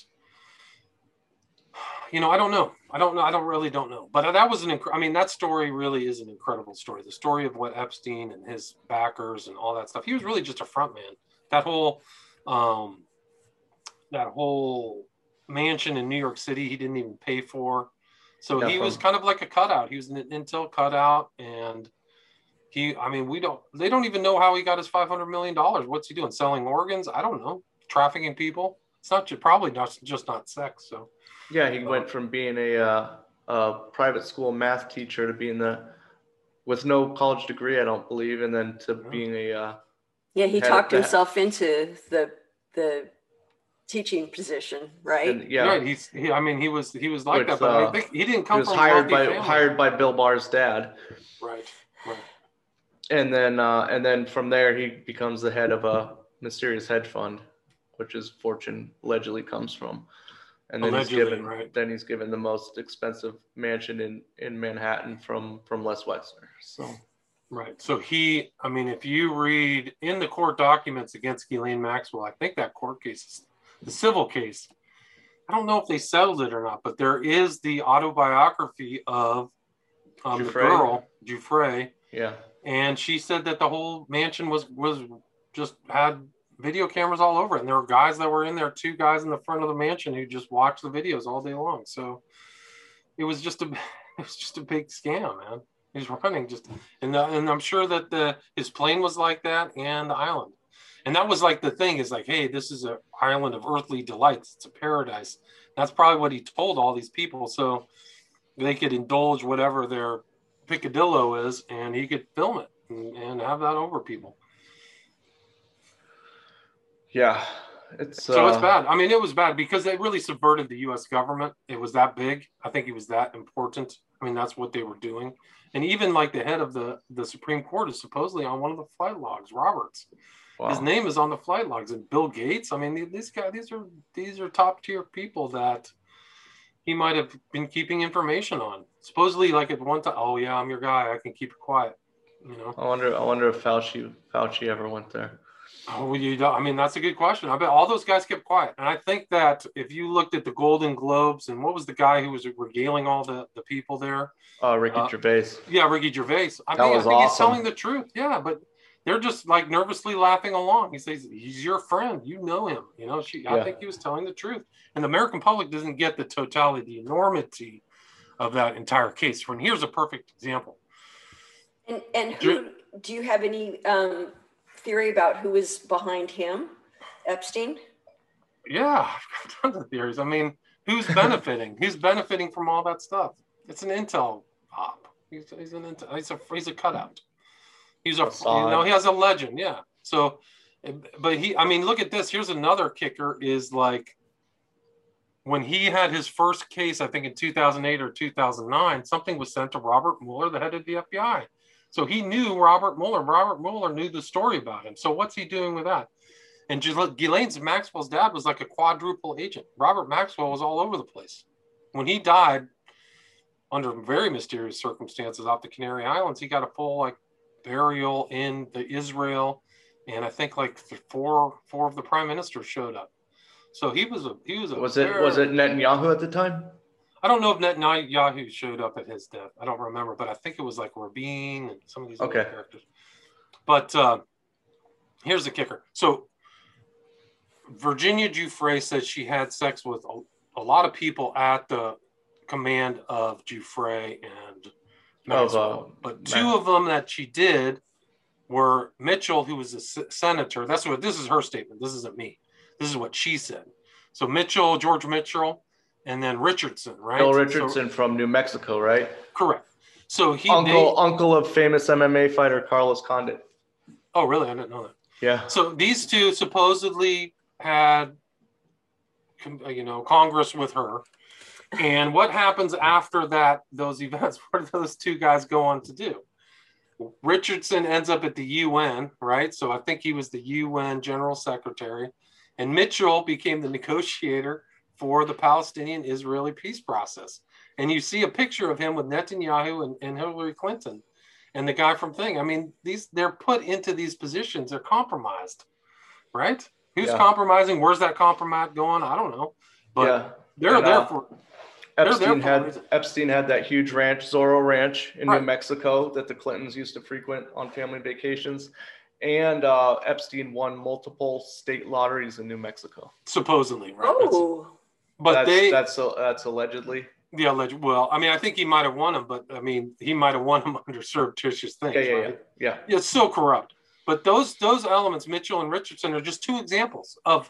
I don't know. I don't really know. But that was that story really is an incredible story. The story of what Epstein and his backers and all that stuff. He was really just a front man. That whole mansion in New York City, he didn't even pay for. So he was kind of like a cutout. He was an Intel cutout, and they don't even know how he got his $500 million. What's he doing? Selling organs? I don't know. Trafficking people? It's probably not sex. So yeah, he went from being a private school math teacher to being with no college degree, I don't believe, and then to being he talked himself into the teaching position, right? And, yeah, he was like that, but I think he didn't come from hired by Bill Barr's dad. Right. And then from there he becomes the head of a mysterious hedge fund, which his fortune allegedly comes from. And then he's given the most expensive mansion in Manhattan from Les Wexner. So right. So if you read in the court documents against Ghislaine Maxwell, I think that court case is the civil case. I don't know if they settled it or not, but there is the autobiography of the girl, Giuffre. Yeah. And she said that the whole mansion was just had video cameras all over it. And there were guys that were in there, 2 guys in the front of the mansion who just watched the videos all day long. So it was just a big scam, man. He's running and I'm sure that his plane was like that, and the island. And that was like the thing is like, hey, this is an island of earthly delights. It's a paradise. That's probably what he told all these people. So they could indulge whatever their picadillo is, and he could film it and have that over people. Yeah. It's bad. I mean, it was bad because it really subverted the U.S. government. It was that big. I think it was that important. I mean, that's what they were doing. And even like the head of the Supreme Court is supposedly on one of the flight logs, Roberts. Wow. His name is on the flight logs. And Bill Gates, I mean, these are top tier people that he might have been keeping information on. Supposedly, like at one time, oh yeah, I'm your guy. I can keep it quiet. I wonder if Fauci ever went there. Oh, I mean, that's a good question. I bet all those guys kept quiet. And I think that if you looked at the Golden Globes and what was the guy who was regaling all the people there? Ricky Gervais. Yeah, Ricky Gervais. I think awesome. He's telling the truth. Yeah, but they're just like nervously laughing along. He says, he's your friend. You know him. I think he was telling the truth. And the American public doesn't get the totality, the enormity of that entire case. And here's a perfect example. And who do you have any theory about who is behind him? Epstein? Yeah, I've got tons of theories. I mean, who's benefiting? Who's benefiting from all that stuff? It's an intel op. He's an intel. He's a cutout. He's a he has a legend. Yeah. So, but I mean, look at this. Here's another kicker: is like when he had his first case, I think in 2008 or 2009, something was sent to Robert Mueller, the head of the FBI. So he knew Robert Mueller. Robert Mueller knew the story about him. So what's he doing with that? And Ghislaine Maxwell's dad was like a quadruple agent. Robert Maxwell was all over the place. When he died, under very mysterious circumstances off the Canary Islands, he got a full like burial in the Israel, and I think like four of the prime ministers showed up. So he was a was it Netanyahu at the time? I don't know if Netanyahu showed up at his death. I don't remember, but I think it was like Rabin and some of these other characters. But here's the kicker. So Virginia Giuffre said she had sex with a lot of people at the command of Giuffre and Maxwell. But two of them that she did were Mitchell, who was a senator. This is her statement. This isn't me. This is what she said. So George Mitchell, and then Richardson, right? Bill Richardson from New Mexico, right? Correct. So uncle of famous MMA fighter Carlos Condit. Oh, really? I didn't know that. Yeah. So these two supposedly had, Congress with her. And what happens after those events? What do those two guys go on to do? Richardson ends up at the UN, right? So I think he was the UN General Secretary. And Mitchell became the negotiator for the Palestinian-Israeli peace process. And you see a picture of him with Netanyahu and Hillary Clinton and the guy from Thing. I mean, they're put into these positions. They're compromised, right? Who's compromising? Where's that compromise going? I don't know. But they're there for... Epstein had that huge ranch, Zorro Ranch in New Mexico that the Clintons used to frequent on family vacations. And Epstein won multiple state lotteries in New Mexico. Supposedly, right? Oh. But that's allegedly. Yeah, alleged. Well, I mean, I think he might have won them, but I mean, he might have won them under surreptitious things. Yeah. It's so corrupt. But those elements, Mitchell and Richardson, are just two examples of,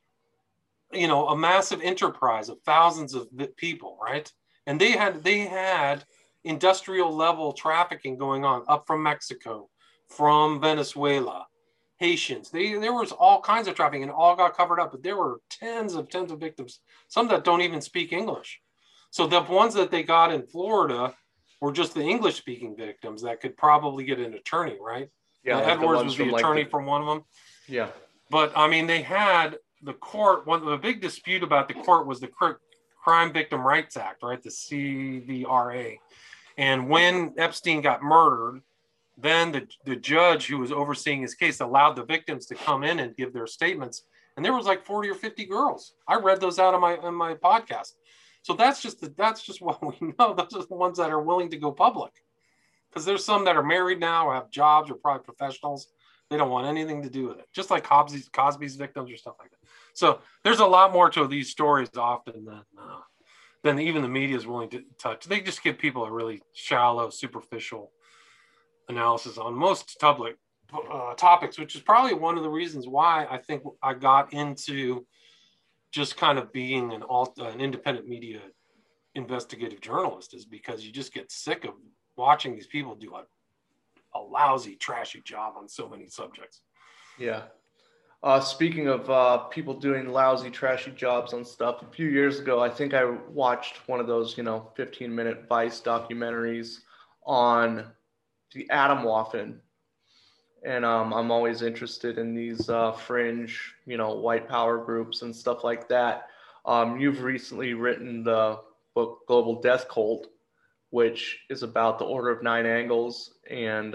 a massive enterprise of thousands of people, right? And they had industrial level trafficking going on up from Mexico, from Venezuela, Haitians. There was all kinds of trafficking, and all got covered up. But there were tens of victims, some that don't even speak English. So the ones that they got in Florida were just the English-speaking victims that could probably get an attorney, right? Yeah, Edwards was the attorney from one of them. Yeah. But, I mean, they had the court. The big dispute about the court was the Crime Victim Rights Act, right? The CVRA. And when Epstein got murdered, then the judge who was overseeing his case allowed the victims to come in and give their statements. And there was like 40 or 50 girls. I read those out on my podcast. So that's just what we know. Those are the ones that are willing to go public. Because there's some that are married now or have jobs or probably professionals. They don't want anything to do with it. Just like Cosby's victims or stuff like that. So there's a lot more to these stories often than even the media is willing to touch. They just give people a really shallow, superficial analysis on most public topics, which is probably one of the reasons why I think I got into just kind of being an independent media investigative journalist, is because you just get sick of watching these people do a lousy, trashy job on so many subjects. Yeah. Speaking of people doing lousy, trashy jobs on stuff, a few years ago, I think I watched one of those, 15-minute Vice documentaries on the Atomwaffen. And I'm always interested in these fringe, white power groups and stuff like that. You've recently written the book Global Death Cult, which is about the Order of Nine Angles and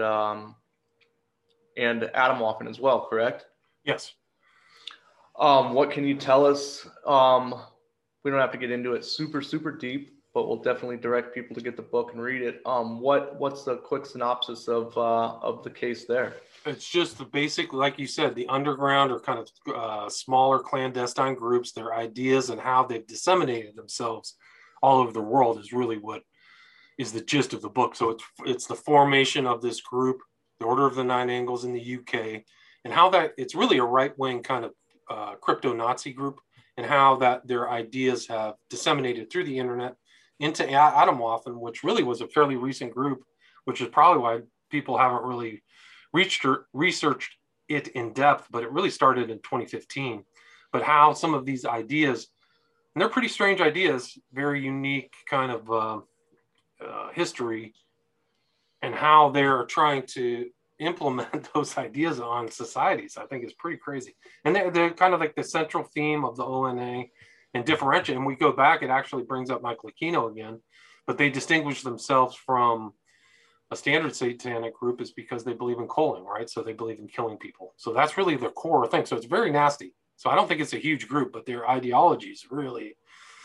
Atomwaffen as well, correct? Yes. What can you tell us? We don't have to get into it super, super deep, but we'll definitely direct people to get the book and read it. What's the quick synopsis of the case there? It's just the basic, like you said, the underground or kind of smaller clandestine groups, their ideas and how they've disseminated themselves all over the world is really what is the gist of the book. So it's the formation of this group, the Order of the Nine Angles in the UK, and how that it's really a right-wing kind of crypto-Nazi group, and how that their ideas have disseminated through the internet into Atomwaffen, which really was a fairly recent group, which is probably why people haven't really researched it in depth, but it really started in 2015. But how some of these ideas, and they're pretty strange ideas, very unique kind of history, and how they're trying to implement those ideas on societies, I think is pretty crazy. And they're kind of like the central theme of the ONA and differentiate. And we go back, it actually brings up Michael Aquino again, but they distinguish themselves from a standard satanic group is because they believe in culling, right? So they believe in killing people. So that's really the core thing. So it's very nasty. So I don't think it's a huge group, but their ideology is really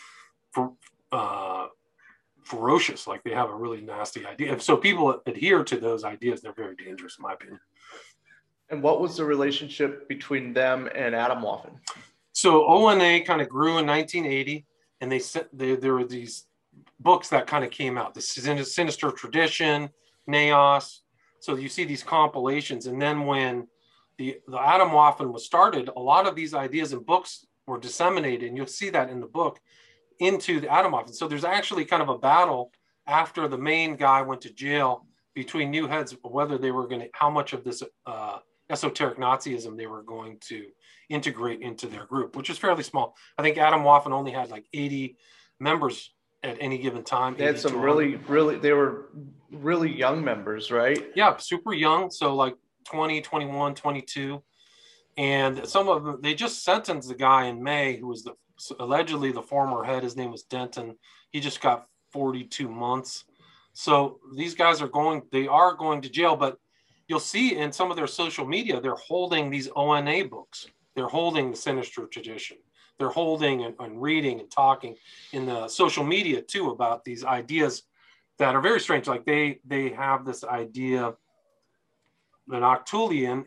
ferocious. Like they have a really nasty idea. So people adhere to those ideas, they're very dangerous, in my opinion. And what was the relationship between them and Atomwaffen? So ONA kind of grew in 1980, and there were these books that kind of came out, the Sinister Tradition, Naos. So you see these compilations, and then when the Atomwaffen was started, a lot of these ideas and books were disseminated, and you'll see that in the book, into the Atomwaffen. So there's actually kind of a battle after the main guy went to jail between new heads, whether they were going to, how much of this esoteric Nazism they were going to integrate into their group, which is fairly small. I think Atomwaffen only had like 80 members at any given time. They had some they were really young members, right? Yeah, super young. So like 20, 21, 22. And some of them, they just sentenced the guy in May who was allegedly the former head. His name was Denton. He just got 42 months. So these guys are going to jail, but you'll see in some of their social media, they're holding these ONA books. They're holding the Sinister Tradition. They're holding and reading and talking in the social media too about these ideas that are very strange. Like they have this idea, the Noctulia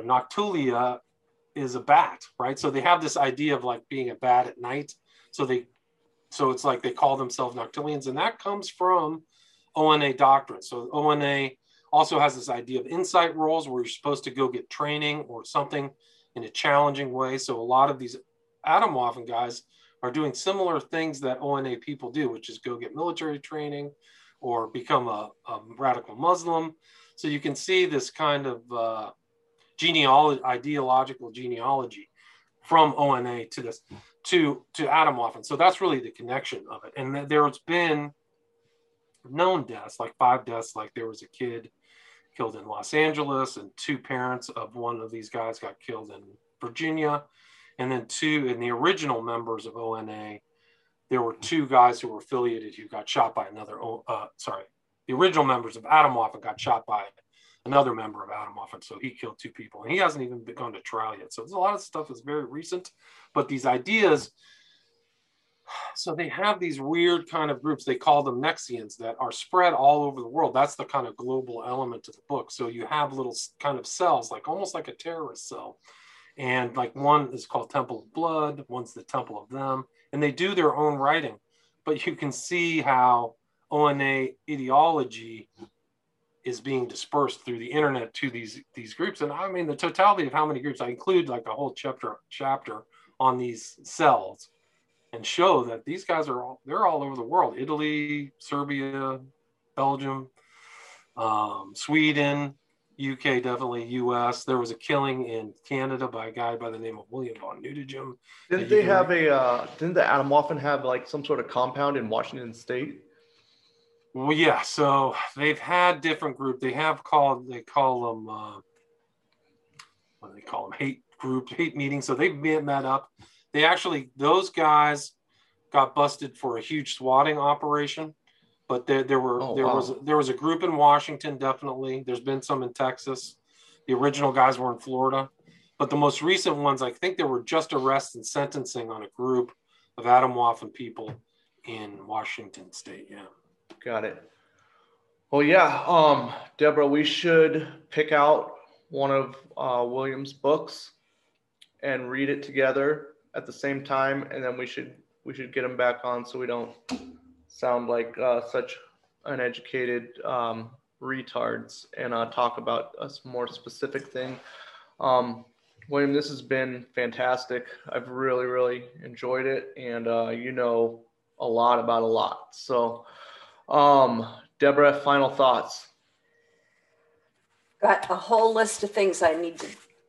is a bat, right? So they have this idea of like being a bat at night. So it's like they call themselves Noctulians, and that comes from ONA doctrine. So ONA also has this idea of insight roles where you're supposed to go get training or something in a challenging way. So a lot of these Atomwaffen guys are doing similar things that ONA people do, which is go get military training or become a radical Muslim. So you can see this kind of ideological genealogy from ONA to this to Atomwaffen. So that's really the connection of it. And there's been known deaths, like 5 deaths. Like there was a kid killed in Los Angeles, and 2 parents of one of these guys got killed in Virginia. And then 2 in the original members of ONA, there were 2 guys who were affiliated who got shot by another, the original members of Atomwaffen got shot by another member of Atomwaffen. So he killed 2 people, and he hasn't even gone to trial yet. So there's a lot of stuff that's very recent, but these ideas, so they have these weird kind of groups, they call them Nexians, that are spread all over the world. That's the kind of global element to the book. So you have little kind of cells, like almost like a terrorist cell. And like one is called Temple of Blood, one's the Temple of Them, and they do their own writing. But you can see how ONA ideology is being dispersed through the internet to these groups. And I mean, the totality of how many groups, I include like a whole chapter on these cells and show that these guys they're all over the world. Italy, Serbia, Belgium, Sweden, UK, definitely US. There was a killing in Canada by a guy by the name of William von Nudegem. Didn't the Atomwaffen have like some sort of compound in Washington State? Well, yeah. So they've had different groups. They call them what do they call them? Hate groups, hate meetings. So they've met up. Those guys got busted for a huge swatting operation. But there was a group in Washington, definitely. There's been some in Texas. The original guys were in Florida. But the most recent ones, I think there were just arrests and sentencing on a group of Atomwaffen people in Washington State. Yeah. Got it. Well, yeah, Deborah, we should pick out one of William's books and read it together at the same time, and then we should get him back on so we don't sound like such uneducated retards and talk about a more specific thing. William, this has been fantastic. I've really, really enjoyed it, and you know a lot about a lot. So, Deborah, final thoughts. Got a whole list of things I need to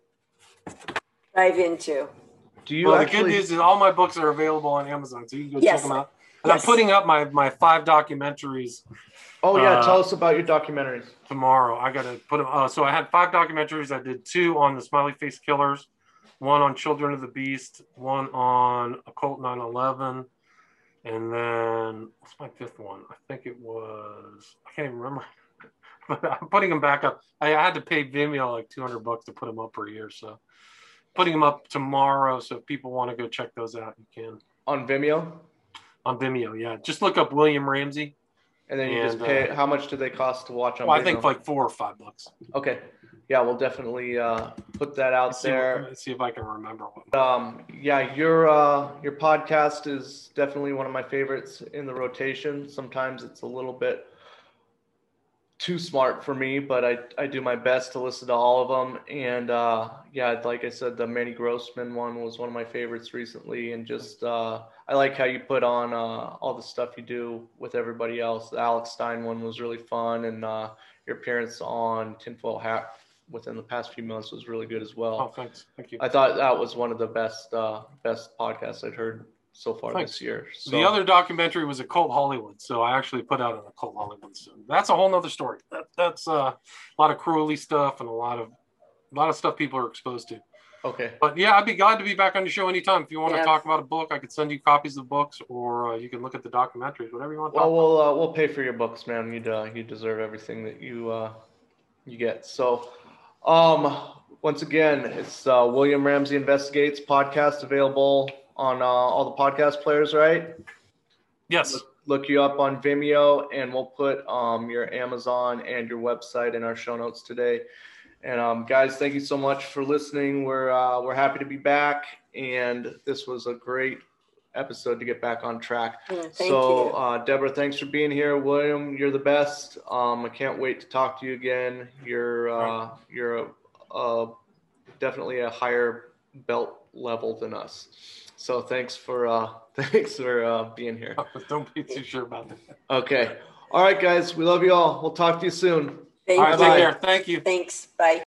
dive into. Do you Well, actually... the good news is all my books are available on Amazon, so you can go Yes. check them out. And Yes. I'm putting up my 5 documentaries. Oh yeah, tell us about your documentaries. Tomorrow, I got to put them. So I had 5 documentaries. I did 2 on the Smiley Face Killers, 1 on Children of the Beast, 1 on Occult 9/11, and then what's my 5th one? I think it was, I can't even remember. But I'm putting them back up. I had to pay Vimeo like $200 to put them up per year, so putting them up tomorrow. So if people want to go check those out, you can. On Vimeo? On Vimeo, yeah. Just look up William Ramsey. And then you just pay. How much do they cost to watch on Vimeo? I think like $4 or $5. Okay. Yeah, we'll definitely put that out there. Let's see if I can remember what. Yeah, your podcast is definitely one of my favorites in the rotation. Sometimes it's a little bit too smart for me, but I do my best to listen to all of them. And yeah, like I said, the Manny Grossman one was one of my favorites recently. And just I like how you put on all the stuff you do with everybody else. The Alex Stein one was really fun, and your appearance on Tinfoil Hat within the past few months was really good as well. Oh, thanks. Thank you. I thought that was one of the best podcasts I'd heard so far this year. So, the other documentary was Occult Hollywood, so I actually put out an Occult Hollywood. So that's a whole nother story. That's a lot of Crowley stuff and a lot of stuff people are exposed to. Okay. But yeah, I'd be glad to be back on the show anytime. If you want to talk about a book, I could send you copies of books, or you can look at the documentaries, whatever you want to talk about. We'll pay for your books, man. You deserve everything that you get. So, once again, it's William Ramsey Investigates podcast, available on all the podcast players, right? Yes. Look you up on Vimeo, and we'll put your Amazon and your website in our show notes today. And guys, thank you so much for listening. We're happy to be back, and this was a great episode to get back on track. Thank you. Deborah, thanks for being here. William, you're the best. I can't wait to talk to you again. You're definitely a higher belt level than us. So thanks for being here. Don't be too sure about that. Okay. All right, guys. We love you all. We'll talk to you soon. Thank all right, you. take care. Thank you. Thanks. Bye.